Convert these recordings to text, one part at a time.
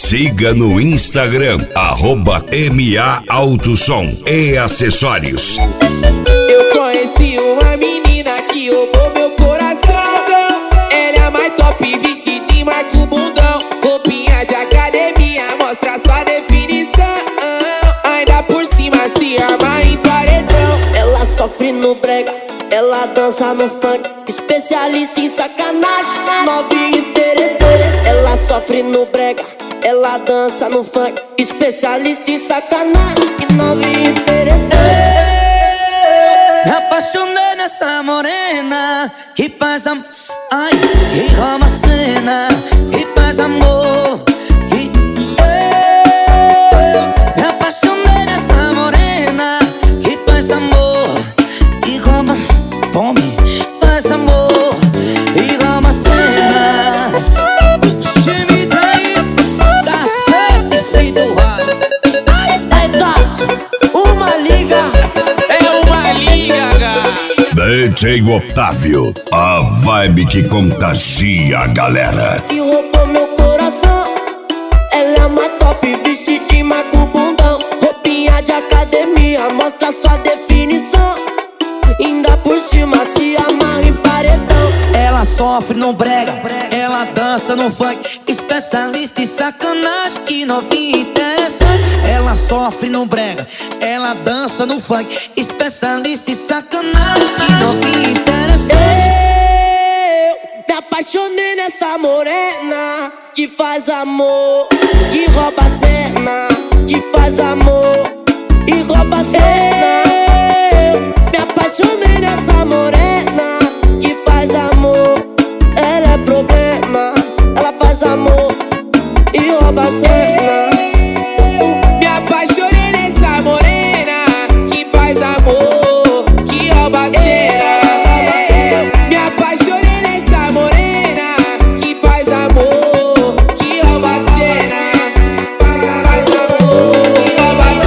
Siga no Instagram, @MA Autosom e Acessórios. Eu conheci uma menina que roubou meu coração. Ela é a mais top, vestidinha, marca o bundão. Roupinha de academia, mostra sua definição. Ainda por cima se arma em paredão. Ela sofre no brega, ela dança no funk. Especialista em sacanagem, novinha interessante. Ela sofre no brega, ela dança no funk. Especialista em sacanagem, novinha interessante. Me apaixonei nessa morena que faz ai, que rouba a cena, que faz amor. Me apaixonei nessa morena que faz amor, que rouba, tome, faz amor e rouba a cena. Time 10, tá certo e feito raro. É top, uma liga. DJ Otávio, a vibe que contagia a galera. Que roubou meu coração. Ela é uma top, vestidinha, marca o bundão. Roupinha de academia, mostra sua definição. Ainda por cima se amarra em paredão. Ela sofre no brega, ela dança no funk. Especialista em sacanagem, que novinha interessante. Ela sofre no brega, ela dança no funk. Especialista em sacanagem, que novinha interessante. Eu me apaixonei nessa morena que faz amor, que rouba a cena, que faz amor e rouba a cena. Eu me apaixonei nessa morena que faz amor. Ela é problema, ela faz amor e rouba a cena. Me apaixonei nessa morena que faz amor, que rouba a cena. Me apaixonei nessa morena que faz amor, que rouba a cena. Faz amor, que rouba a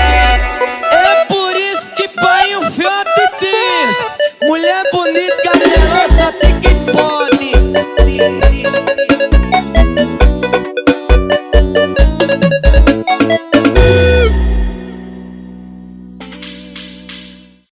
cena. É por isso que pai o fiote diz: mulher bonita,